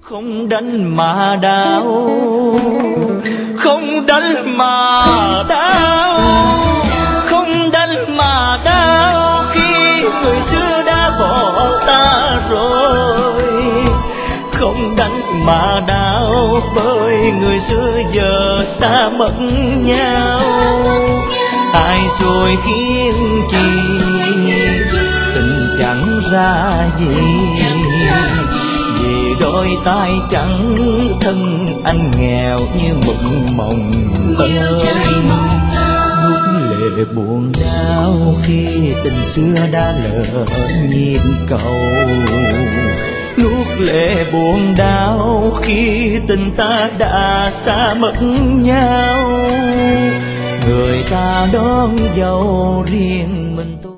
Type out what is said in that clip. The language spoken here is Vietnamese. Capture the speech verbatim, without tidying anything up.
Không đánh mà đau, không đánh mà đau, không đánh mà đau khi người xưa đã bỏ ta rồi. Không đánh mà đau bởi người xưa giờ xa mất nhau. Ai rồi khiến chi tình chẳng ra gì, vì đôi tay trắng thân anh nghèo như mộng mộng ơi. Nuốt lệ buồn đau khi tình xưa đã lỡ nhịp cầu, nuốt lệ buồn đau khi tình ta đã xa mất nhau. Người ta đón dâu riêng mình.